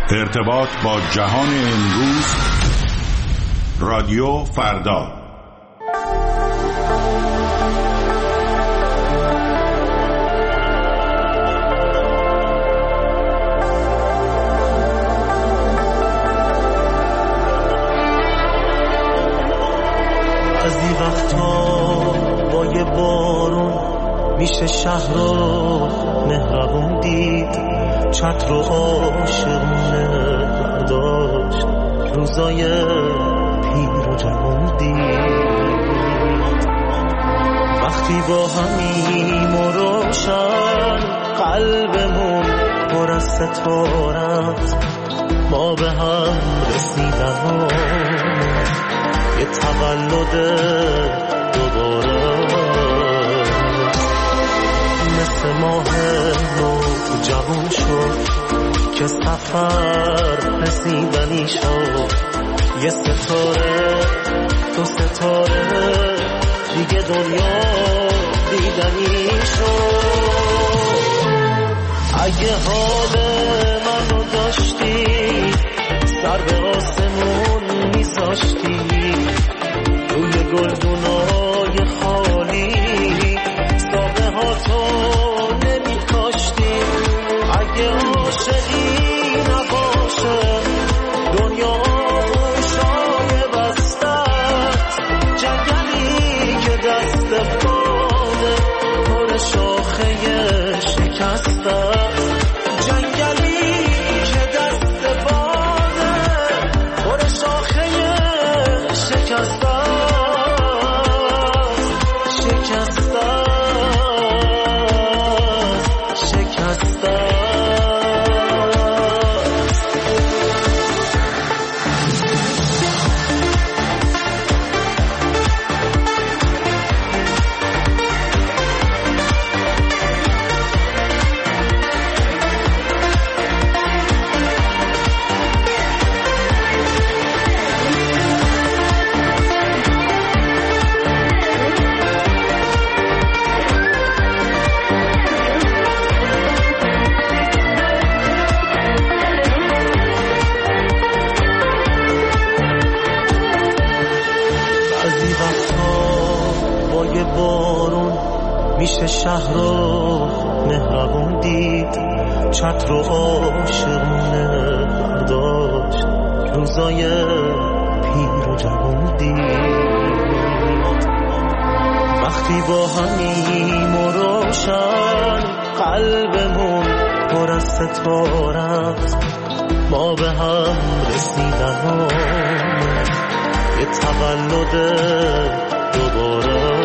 ارتباط با جهان امروز. رادیو فردا. از این وقتا با یه بارون میشه شهر رو مهربون دید، چتر رو عاشقونه برداشت، روزای پیر و جوون دید. وقتی با همیم و روشن قلبمون پر از ستارت، ما به هم رسیدن یه تولد دوباره، مثل ماه نو جوان شد که سفر رسیدنی شد. یه ستاره تو ستاره دیگه دنیا دیدنی شد. اگه حال منو داشتی سر به آسمون میذاشتی، روی گلدونای خالی ساقه ها تو نمی کاشتی. اگه عاشقی نباشه دنیا گوشای بستت، جنگلی که دست باده پر شاخه شکستت، جنگلی که دست باده پر شاخه شکستت. میشه شهر رو مهربون دید، چتر رو عاشقونه برداشت، روزای پیر و جوون دید. وقتی با همیم و روشن قلبمون پر از ستارت، ما به هم رسیدن یه تولد دوباره،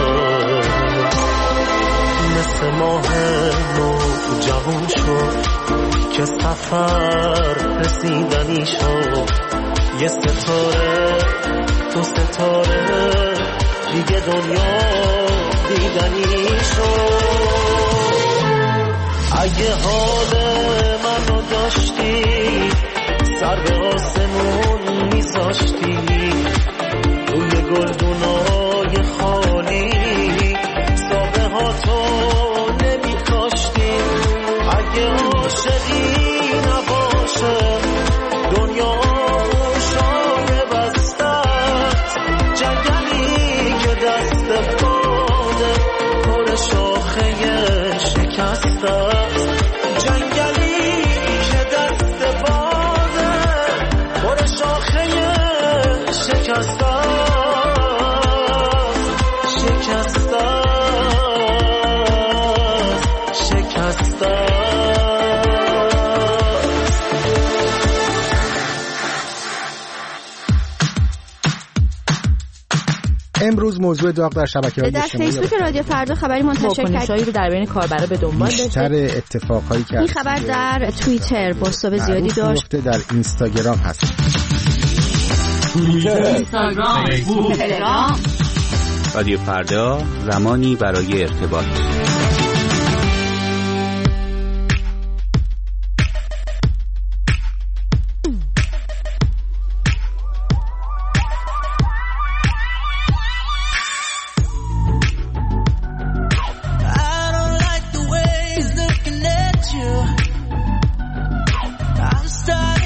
مثل ماه نو جوان شد که سفر رسیدنی شد. یه ستاره تو ستاره دیگه دنیا دیدنی شد. اگه حال منو داشتی سر به آسمون میذاشتی، روی گلدونای خالی ساقه ها تو نمی کاشتی. اگه عاشقی نباشه دنیا گوشای بستت، جنگلی که دست باده پر شاخه شکستت، جنگلی که دست باده پر شاخه شکستت. امروز موضوع داغ در شبکه‌های در فیسبوک رادیو فردا خبری منتشر کردیم رو درباره کاربرا به دنبال داشته. بیشتر اتفاقایی که این خبر در توییتر پست‌های زیادی داشت، در اینستاگرام هست. توییتر، اینستاگرام، فیسبوک، تلگرام. رادیو فردا، زمانی برای ارتباط. I'm starting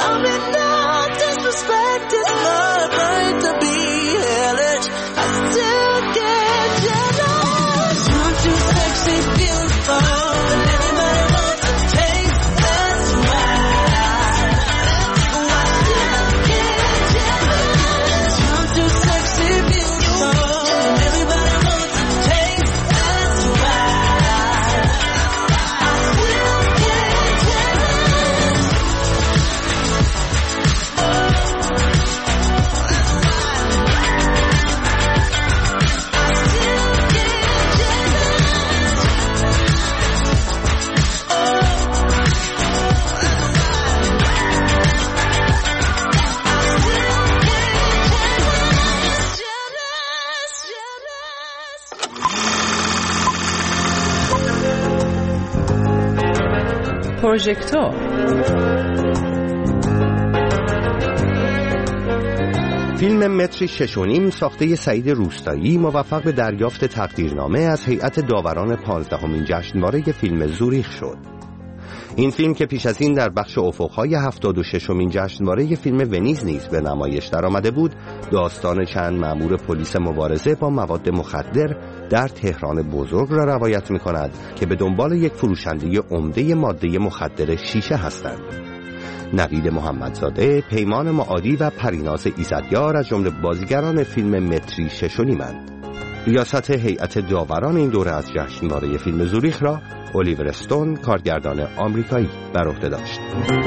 Tell me now, disrespect is not right to be hellish. I still get jealous. You're too sexy, beautiful, and anybody wants to taste. That's right. I still get jealous. You're too sexy, beautiful, and everybody wants to taste. That's right. I still get jealous. پروژکتور فیلم متری 6.5 ساخته سعید روستایی موفق به دریافت تقدیرنامه از هیئت داوران 15مین جشنواره فیلم زوریخ شد. این فیلم که پیش از این در بخش افق‌های 76مین جشنواره فیلم ونیز نیز به نمایش درآمده بود، داستان چند مأمور پلیس مبارزه با مواد مخدر در تهران بزرگ را روایت می‌کند که به دنبال یک فروشنده عمده ماده مخدر شیشه هستند. نوید محمدزاده، پیمان معادی و پریناز ایزدیار از جمله بازیگران فیلم متری 6.5-اند. ریاست هیئت داوران این دوره از جشنواره فیلم زوریخ را الیور استون، کارگردان آمریکایی، بر عهده داشت.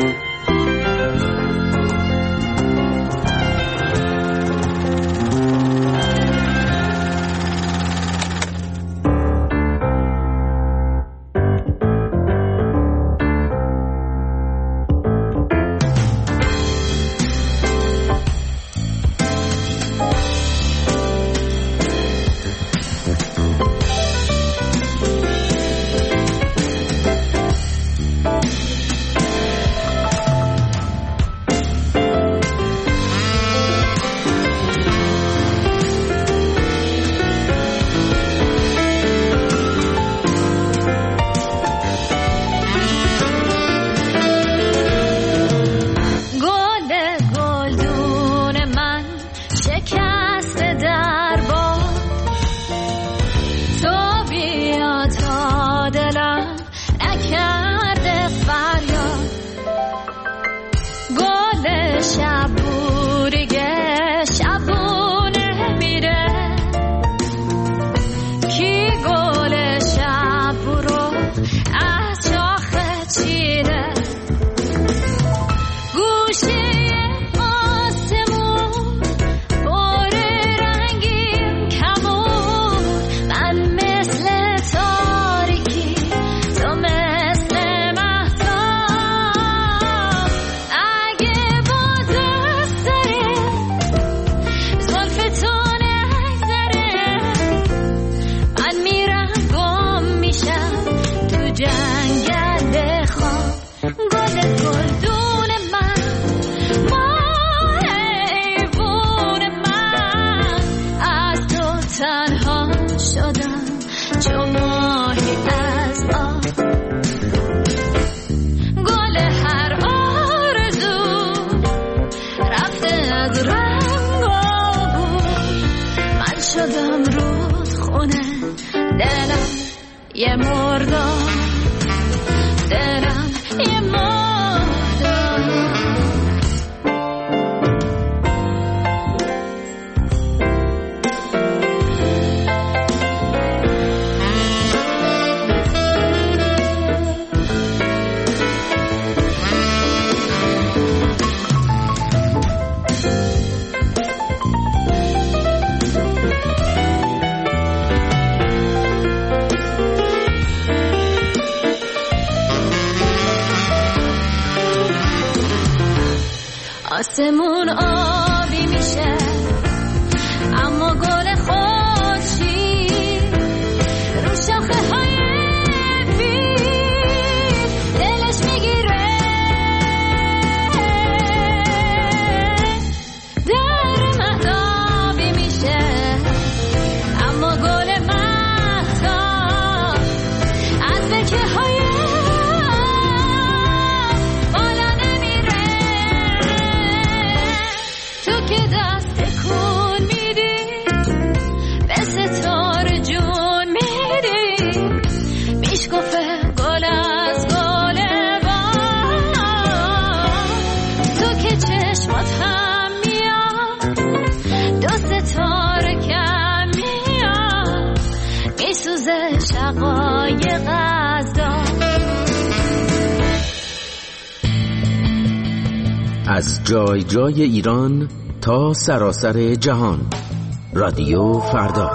آسمون آبی میشه اما گل خورشید رو شاخه های بید دلش میگیره در من آبی میشه اما گل مهتاب از بکه های بالا نمیره از جای جای ایران تا سراسر جهان. رادیو فردا.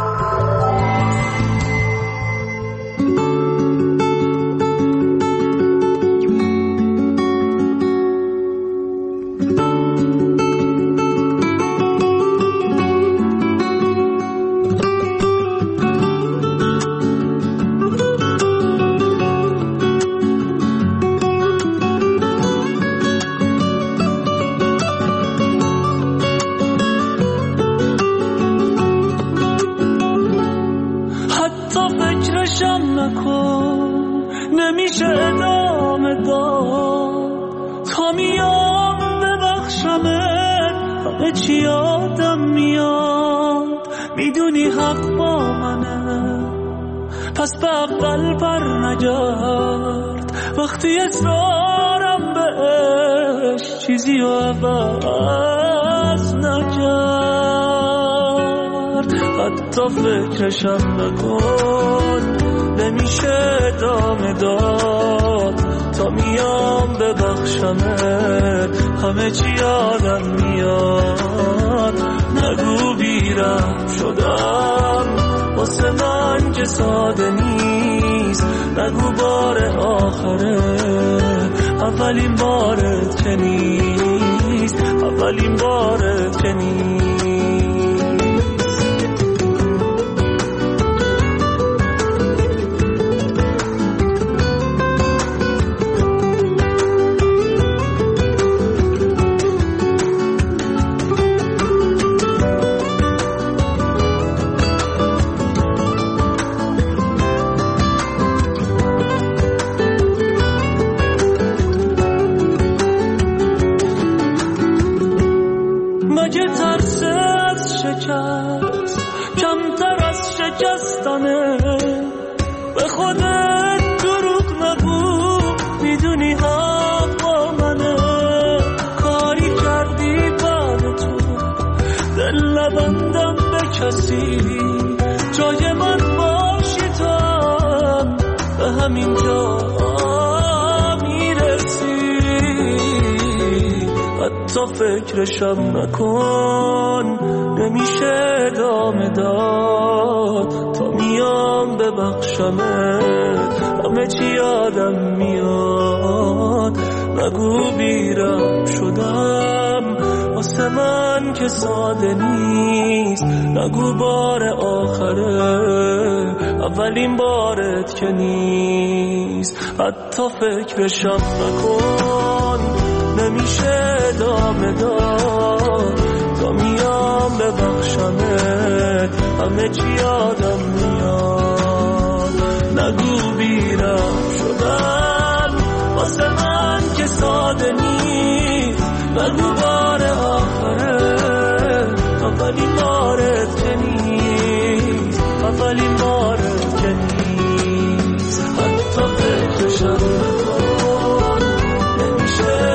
وقتی اصرارم بهش چیزی رو عوض نکرد، حتی فکرشم نکن، نمیشه ادامه داد تا میام ببخشمت، همه چی یادم میاد، نگو بیرم شدم واسه من که ساده نیست، نگو بار آخره اولین بارت که نیست، اولین بارت که نیست. کمتر از شکستنه، به خودت دروغ نگو، میدونی حق با منه، کاری کردی بعد تو دل نبندم به کسی، جای من باشی تو هم به همین جا میرسی، حتی فکرشم نکن، نمیشه ادامه داد تا میام ببخشمت، همه چی یادم میاد، نگو بیرم شدم واسه من که ساده نیست، نگو بار آخره اولین بارت که نیست، حتی فکرشم نکن، نمیشه ادامه داد تا میام ببخشمت، همه چی یادم میاد، نگو بیرم شدم واسه من که ساده نیست، نگو بار آخره اولین بارت که نیست، اولین بارت که نیست، حتی فکرشم نکن، نمیشه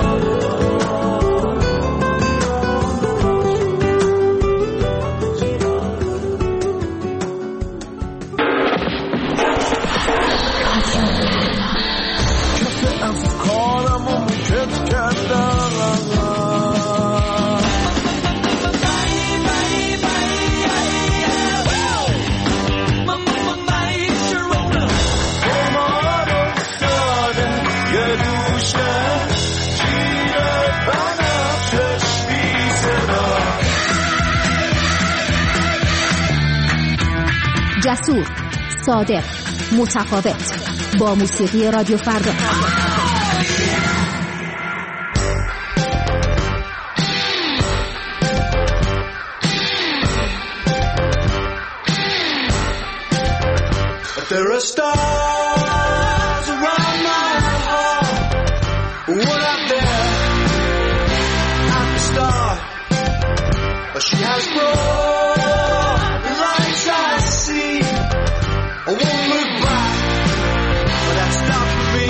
جسور، صادق، متفاوت، با موسیقی رادیو فردا. There are stars around my heart, one up there at the start, but she has brought the lights I see. I won't look back, but that's not for me.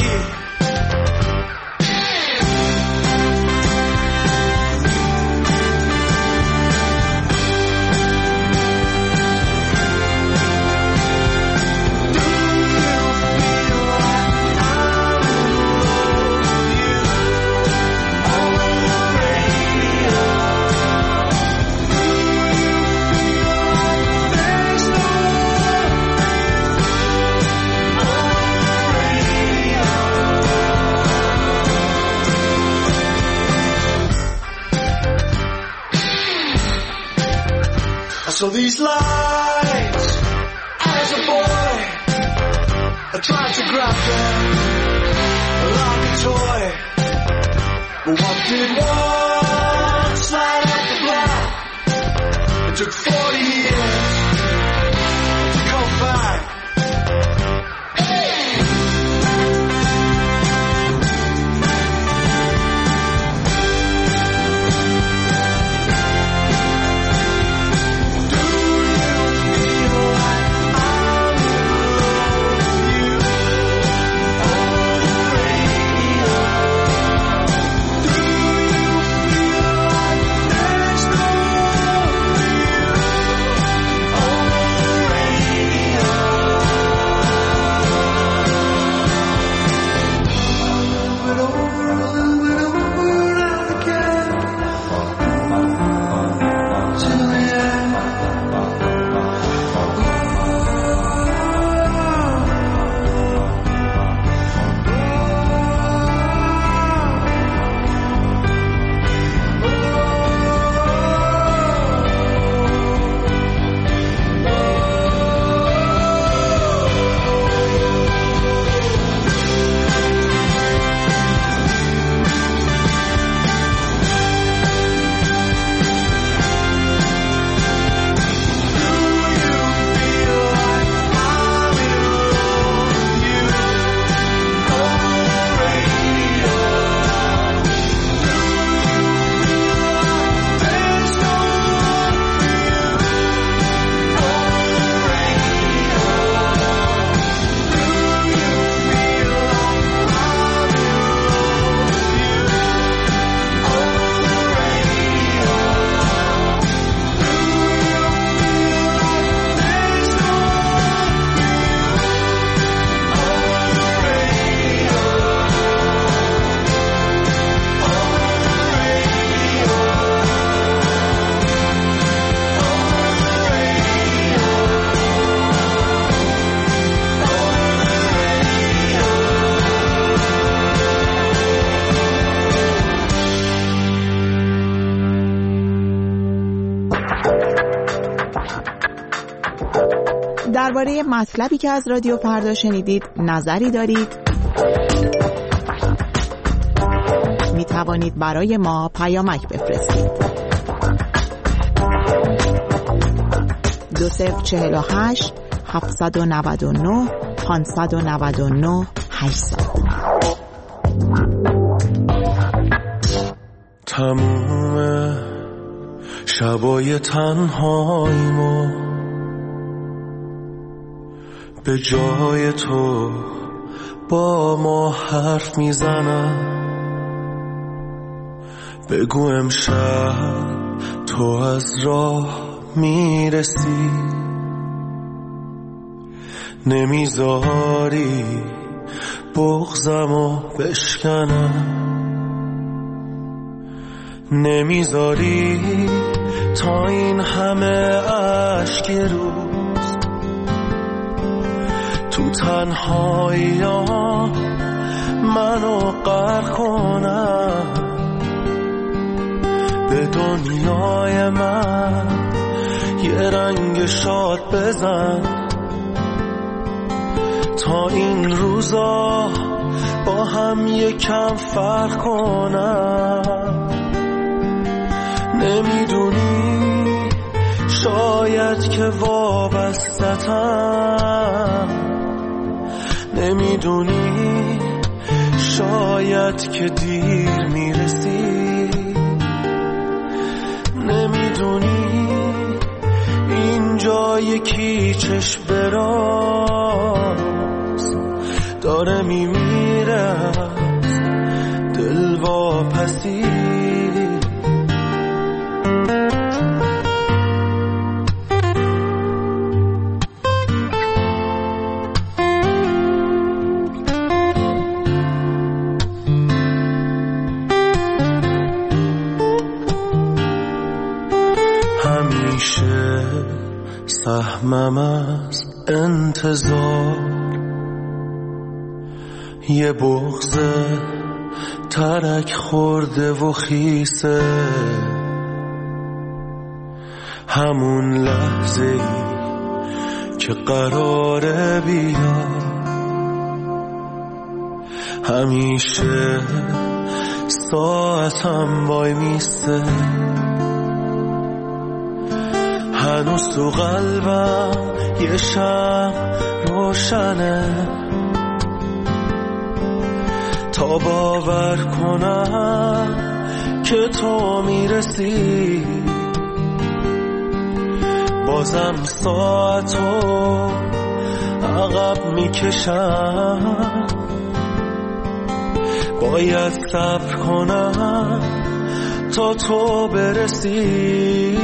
saw these lights as a boy. I tried to grab them like a toy, but what did one slide up the block? It took 40 years to come back. درباره مطلبی که از رادیو فردا شنیدید نظری دارید؟ می توانید برای ما پیامک بفرستید. 2048 799 599 800. تموم شبای تنهاییمو به جای تو با ما حرف میزنم. بگو امشب تو از راه میرسی، نمیذاری بغضمو بشکنم، نمیذاری تا این همه اشک روز تو تنهایی‌ها منو غرق کنم. به دنیای من یه رنگ شاد بزن تا این روزا با هم یکم فرق کنم. نمیدونی شاید که وابسته‌ام، نمیدونی شاید که دیر میرسی، نمیدونی اینجا یکی چشم براز داره میمیره دل واپسی. سهمم از انتظار یه بغض ترک خورده و خیسه، همون لحظه ای که قراره بیا، همیشه ساعتم وای میسته، هنوز تو قلبم یه شمع روشنه، تا باور کنم که تو میرسی، بازم ساعتو عقب میکشم، باید صبر کنم تا تو برسی.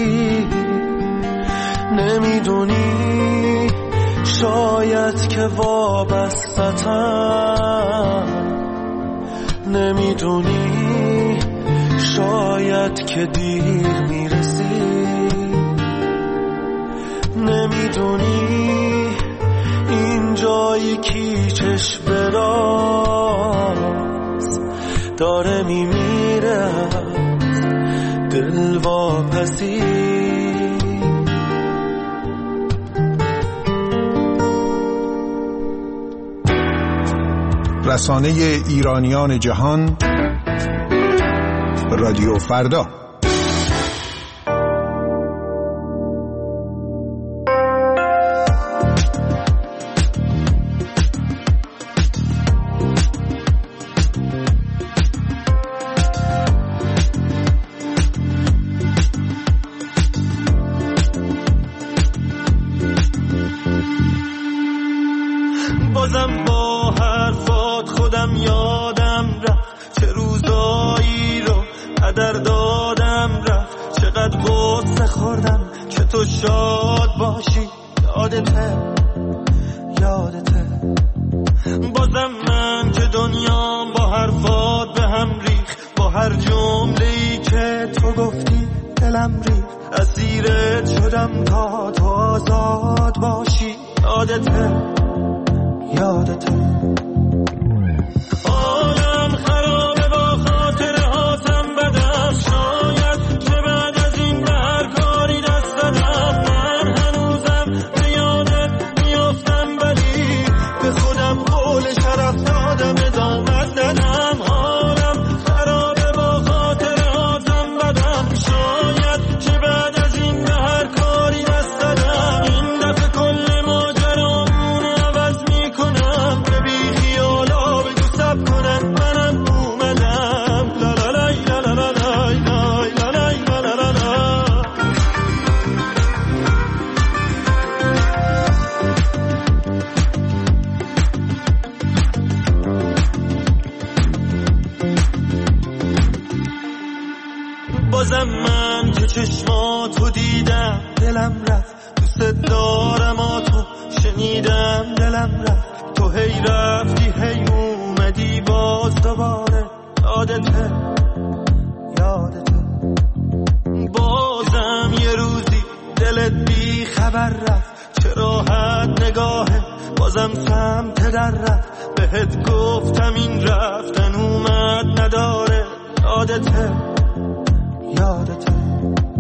نمیدونی شاید که وابستم، نمیدونی شاید که دیر میرسی، نمیدونی این جایی کیچش براز داره میمیره دل واپسی. رسانه ایرانیان جهان، رادیو فردا. بازم با حرفات خودم یادم رفت، چه روزایی رو قدر دادم رفت، چقدر غصه خوردم که تو شاد باشی. یادته بازم من که دنیام با حرفات به هم ریخ، با هر جمله‌ای که تو گفتی دلم ریخ، اسیرت شدم تا تو آزاد باشی. یادته عالم خرابه با خاطر هاتم بدم، شاید که بعد از این به هر کاری دست دادم، من هنوزم به یادت میافتم ولی به خودم قول شرف دادم ادامت ندم. عالم خرابه با خاطر هاتم بدم، شاید که بعد از این به هر کاری دست دادم، این دفعه کل ماجرامون عوض میکنم، به بی خیالا بگو سب کنن منم اومدم. لا لا لای لا لا لا لای لای لا لای لا لا لا لا. بازم من که چشماتو دیدم دلم رفت، دوست دارم تو شنیدم دلم رفت، تو هی رفتی هی اومدی باز دوباره. یادته بازم یه روزی دلت بی خبر رفت، چه راحت نگاهه بازم سمت در رفت، بهت گفتم این رفتن اومد نداره. یادته